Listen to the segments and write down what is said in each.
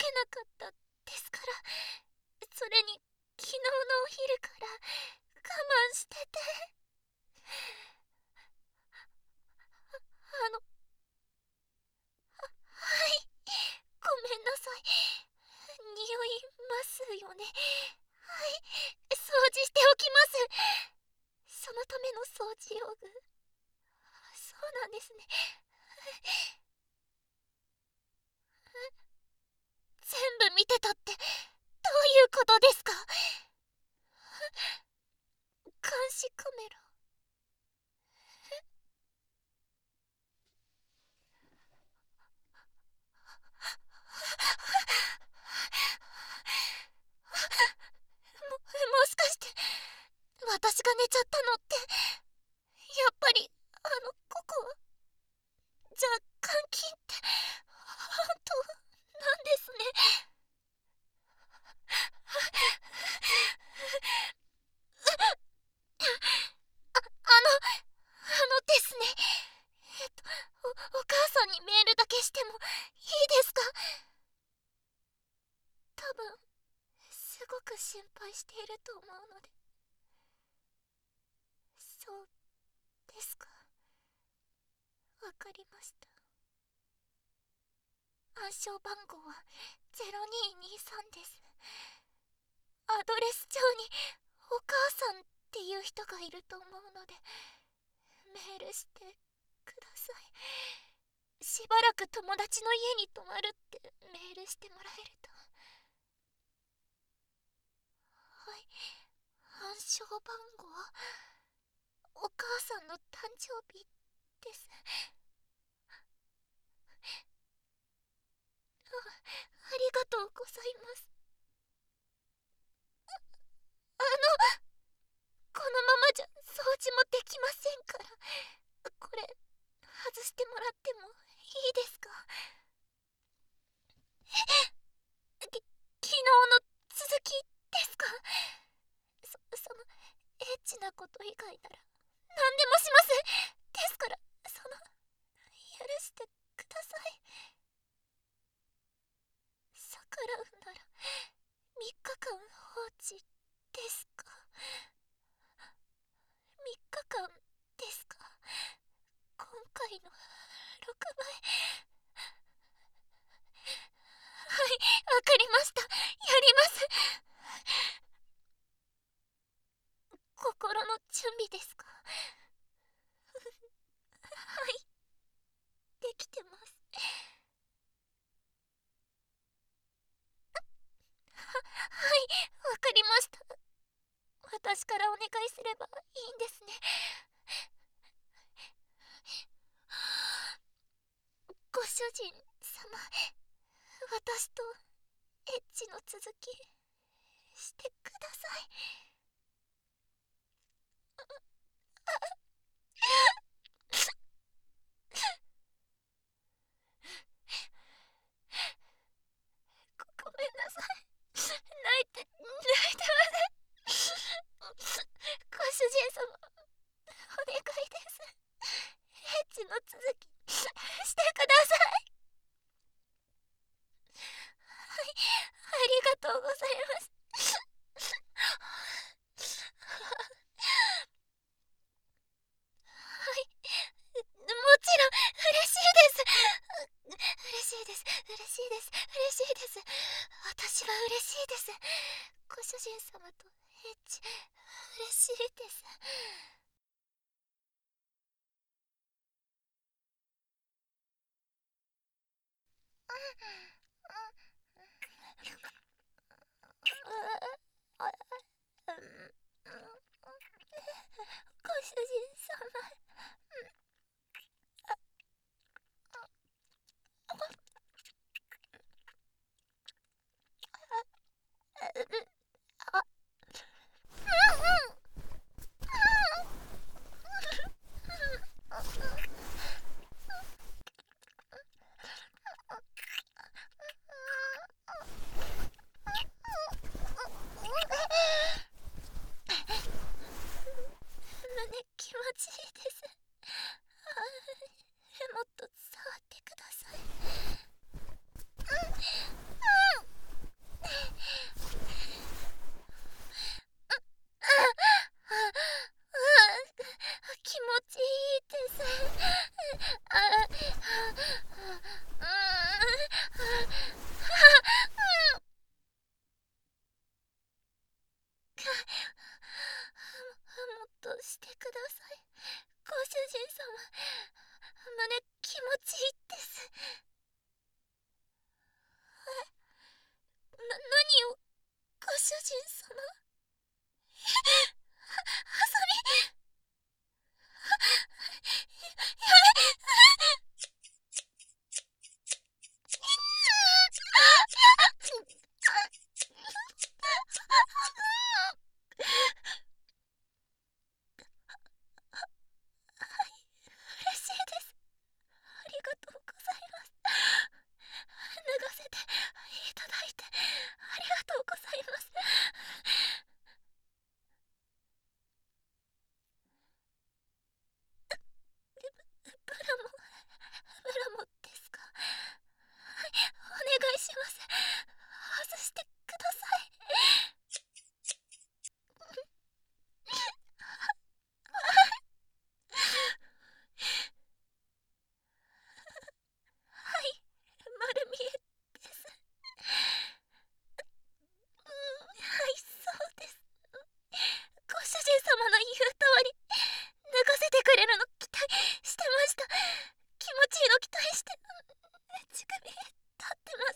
けなかったですから。それに昨日のお昼から我慢してて。あの、はい、ごめんなさい。匂いますよね。はい、掃除しておきます。そのための掃除用具。そうなんですね。全部見てたってどういうことですか？監視カメラ。もしかして私が寝ちゃったのってやっぱりココア？じゃあ監禁って本当なんですね。ですね。お母さんにメールだけしてもいいですか？多分すごく心配していると思うので。そうですか。わかりました。暗証番号は0223です。アドレス帳にお母さんっていう人がいると思うのでメールしてください。しばらく友達の家に泊まるってメールしてもらえると。はい、暗証番号、お母さんの誕生日です。ありがとうございます。このままじゃ掃除もできませんから。これ外してもらってもいいですか？昨日の続きですか？そのエッチなこと以外なら何でもします。ですから許してください。逆らうなら3日間放置ですか？3日間ですか？今回の6倍。はい、わかりました。やります。心の準備ですか？はい、できてます。はい、わかりました。私からお願いすればいいんですね。ご主人様、私とエッチの続きしてください。ごめんなさい。泣いてません。ご主人様、お願いです。エッチの続きしてください。はい、ありがとうございます。はい、もちろん嬉しいです。嬉しいです。嬉しいです。嬉しいです。私は嬉しいです。ご主人様とエッチ嬉しいです。ご主人様。 人様、ハサミ、や嬉しいです。ありがとうございます。脱がせていただいてありがとうございます。ブラモ、ブラモですか？はい、お願いします。外してください。はい、丸見えです。はい、そうです。ご主人様の言う通り、脱がせてくれるの期待してました。気持ちいいの期待して、乳首立ってます。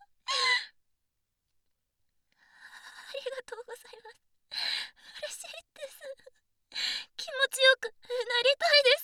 ありがとうございます。嬉しいです。気持ちよくなりたいです。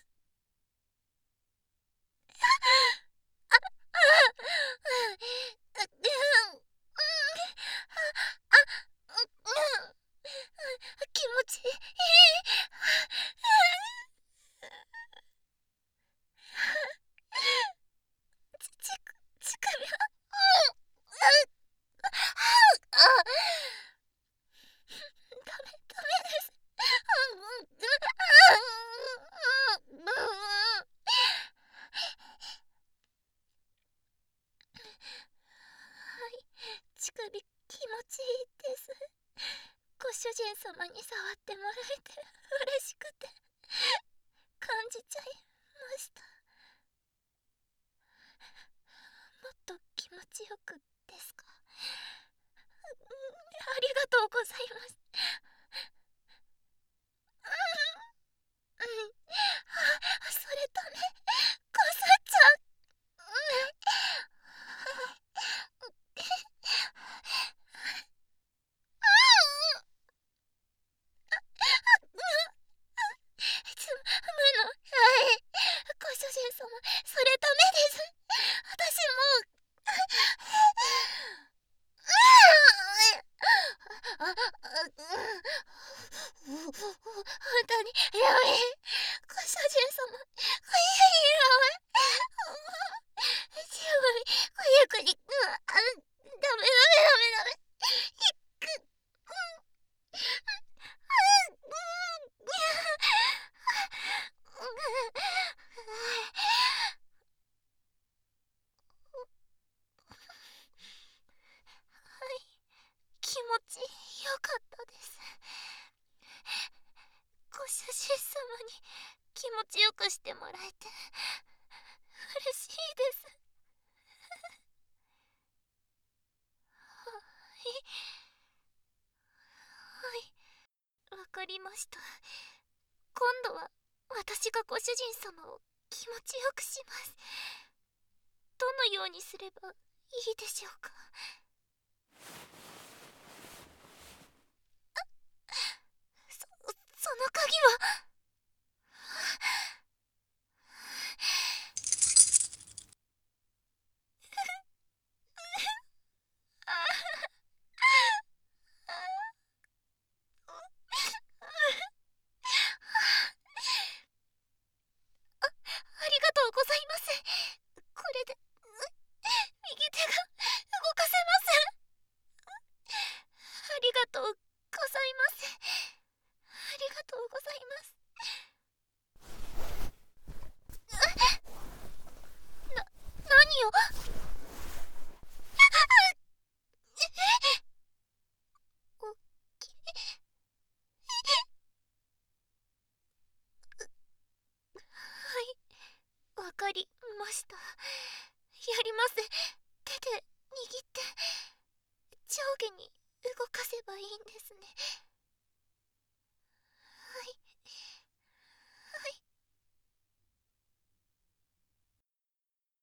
気持ちいい。乳首は、ダメです。はい、乳首気持ちいいです。ご主人様に触ってもらえて嬉しくて感じちゃいました。もっと気持ちよくですか？ありがとうございます。それダメ。こすっちゃう。ご主人様、それダメです。私もう本当にやばい。ご主人様、やばい。早くに、ダメダメダメ。く、はい、気持ちよかったです。ご主人様に気持ちよくしてもらえて嬉しいです。はい、わかりました。今度は私がご主人様を気持ちよくします。どのようにすればいいでしょうか？その鍵は。ありがとうございます。これで右手が動かせます。ありがとうございます。ありがとうございます。何を。おきはい、わかりました。やります。手で握って上下に動かせばいいんですね。はい、はい。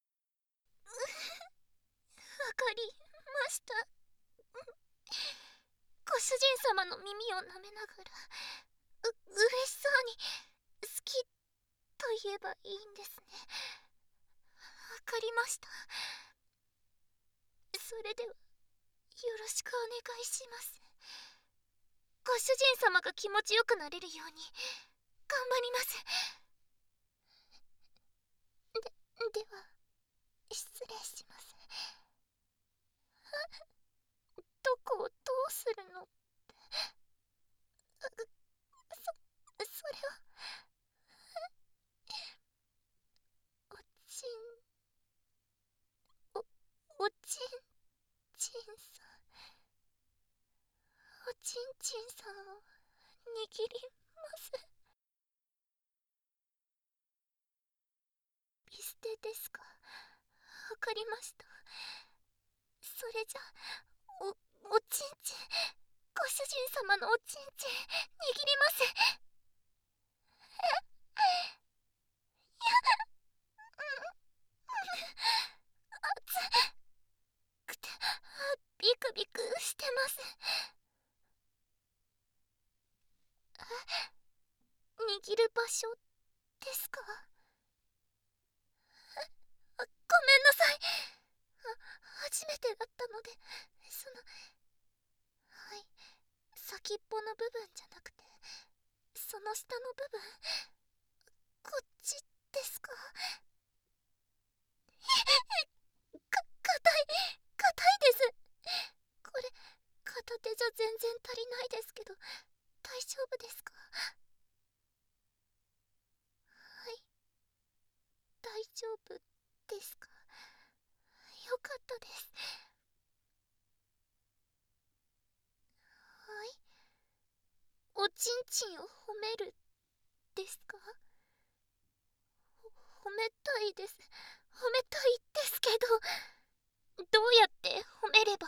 わかりました。 主人様の耳を舐めながら嬉しそうに好きと言えばいいんですね。わかりました。それではよろしくお願いします。ご主人様が気持ちよくなれるように頑張ります。では失礼します。どこをどうするの？それはおちんおちんちんさん、おちんちんさんを握ります。ビステですか。わかりました。それじゃおちんちん、ご主人様のおちんちん握ります。熱くてビクビクしてます。握る場所ですか？ごめんなさい。初めてだったので、はい、先っぽの部分じゃなくて、その下の部分、こっちですか？硬いです。これ、片手じゃ全然足りないですけど、大丈夫ですか？はい、大丈夫ですか？よかったです。はい、おちんちんを褒めるですか？褒めたいです。褒めたいですけど、どうやって褒めれば？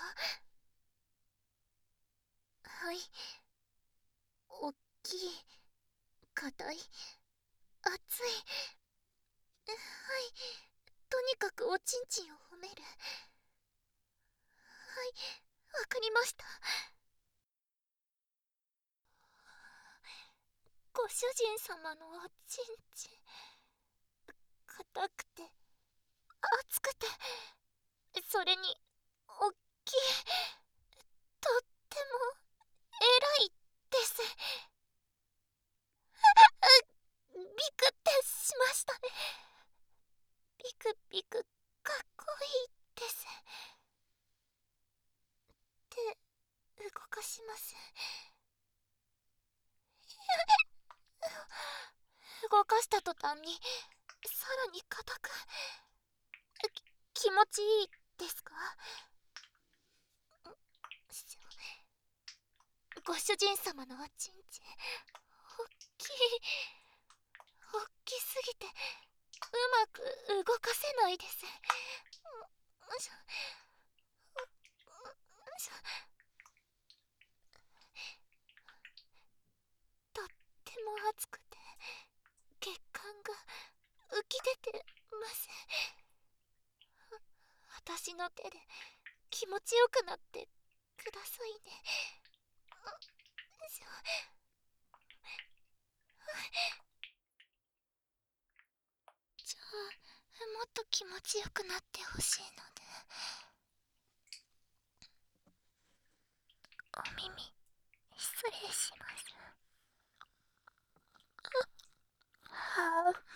はい、おっきい、硬い、熱い、はい、とにかくおちんちんを褒める。はい、わかりました。ご主人様のおちんちん、硬くて熱くて、それにおっきい、とっても偉いです。ビクってしましたね。ビクビクかっこいいです。手動かします。動かした途端にさらに硬く、気持ちいいですか？ご主人様のおちんちん、おっきい、おっきすぎてうまく動かせないです。とっても熱くて血管が浮き出てます。私の手で気持ちよくなってくださいね。じゃあ、もっと気持ちよくなってほしいので、お耳失礼します。はあ、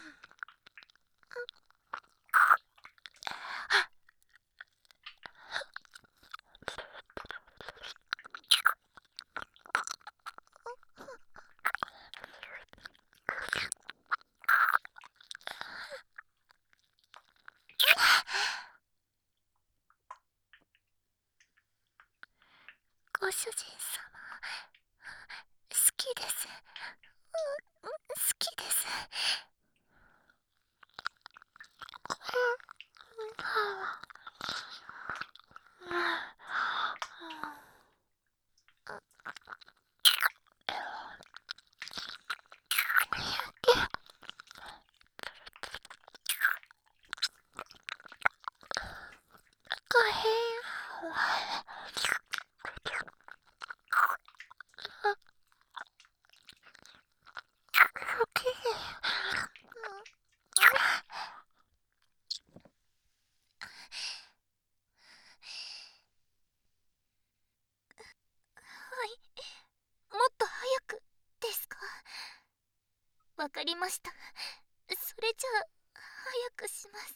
ご主人様、好きです。好きです。大変。 わかりました。それじゃあ早くします。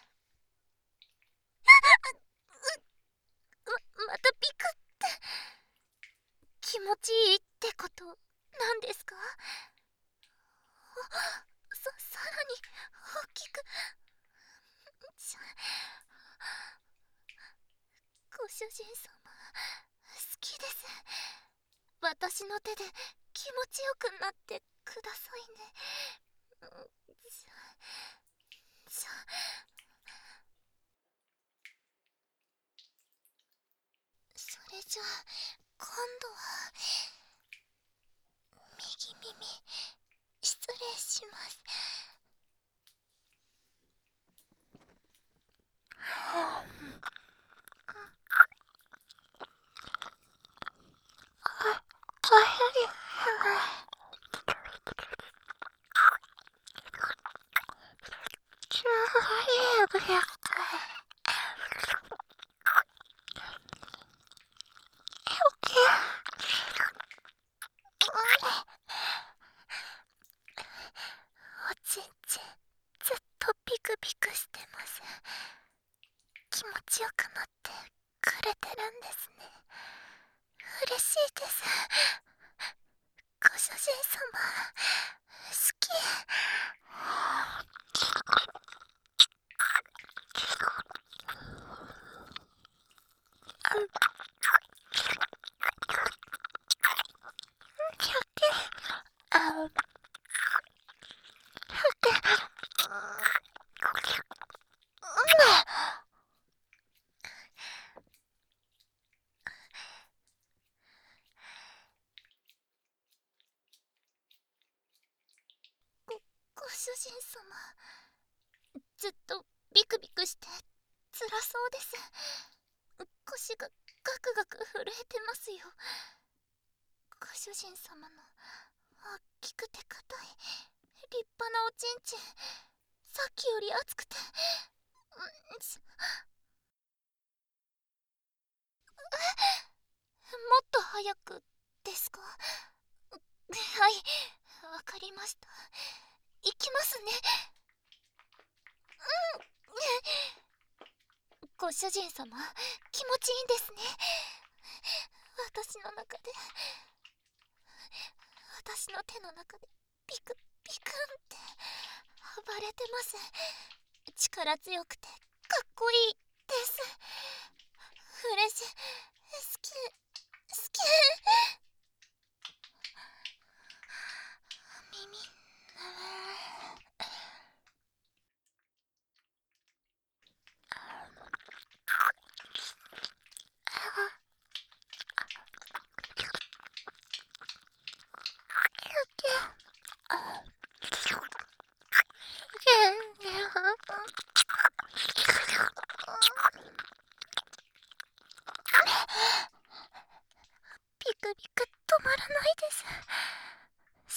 またピクって。気持ちいいってことなんですか？さらに大きく。ご主人様、好きです。私の手で気持ちよくなってくださいね。じゃそれじゃあ今度は右耳失礼します。おちんちんずっとピクピクしてます。気持ちよくなってくれてるんですね。嬉しいです。ご主人様好き。ご主人様、ずっとビクビクして辛そうです。腰がガクガク震えてますよ。ご主人様の大きくて硬い立派なおちんちん、さっきより熱くて、もっと早くですか？はい、わかりました。行きますね。ご主人様、気持ちいいんですね。私の中で、私の手の中でピクピクンって暴れてます。力強くてかっこいいです。嬉しい。好き好き。耳ピクピク止まらないです。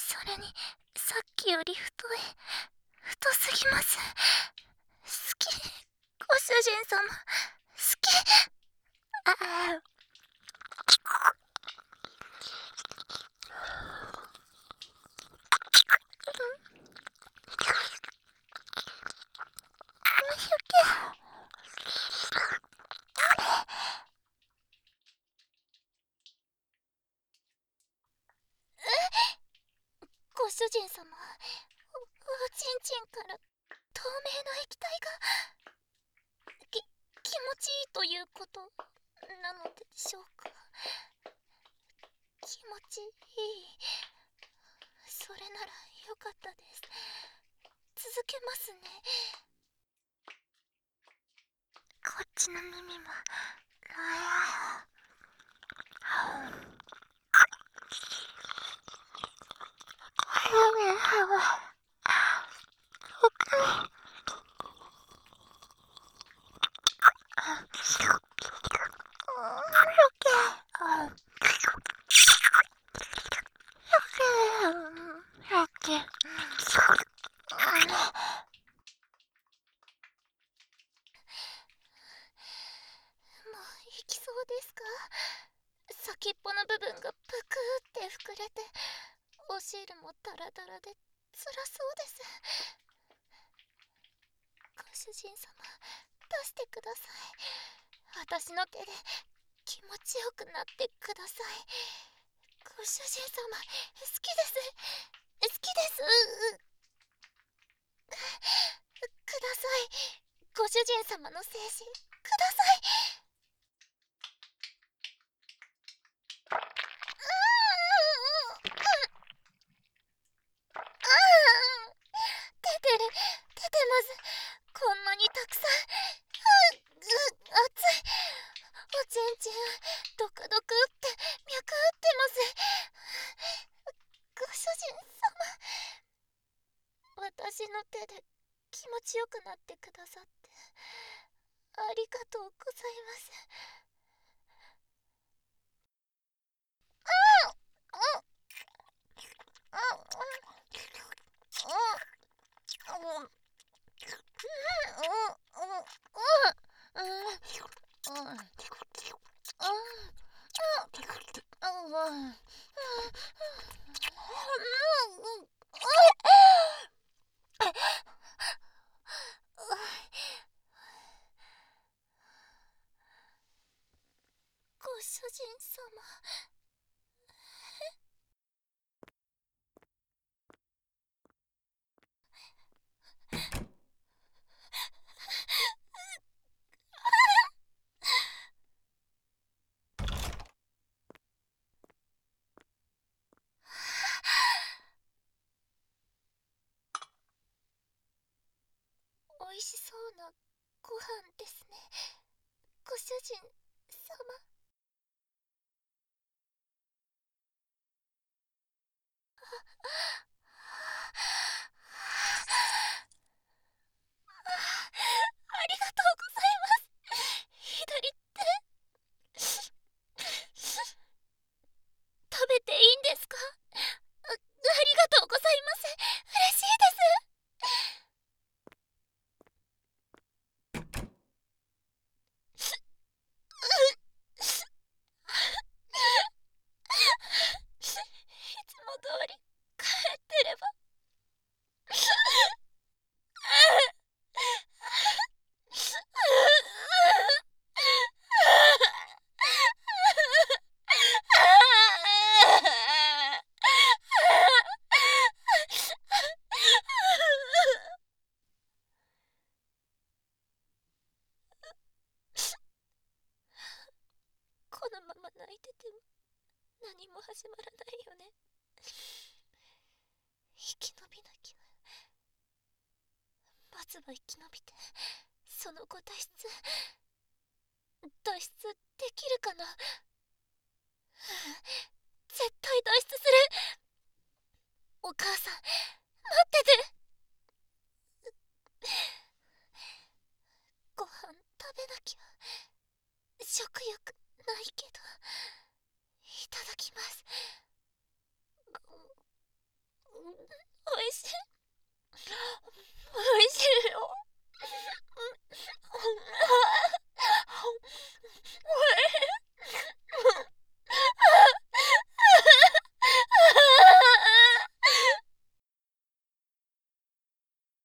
それにさっきより太すぎます。好き。ご主人様好き。ああ、ご主人様、おちんちんから透明な液体が気持ちいいということなのでしょうか？気持ちいい。それならよかったです。続けますね。こっちの耳も。もう行きそうですか？先っぽの部分がぷくって膨れて、お汁もダラダラで辛そうです。ご主人様、出してください。私の手で気持ちよくなってください。ご主人様、好きです。好きです。ください。ご主人様の精子、ください。出てる、出てます。こんなにたくさん。熱い。おちんちん、ドクドクって脈打ってます。ご主人様、私の手で気持ちよくなってくださってありがとうございます。ご主人様、おいしそうなご飯ですね。ご主人様。ありがとうございます。左手、食べていいんですか？ありがとうございます。嬉しいです。いつも通り帰ってれば。このまま泣いてても何も始まらないよね。生き延びなきゃ。まずは生き延びて、その後脱出できるかな。絶対脱出する。お母さん、待ってて。ご飯食べなきゃ。食欲ないけど、いただきます。おいしい。おいしいよ。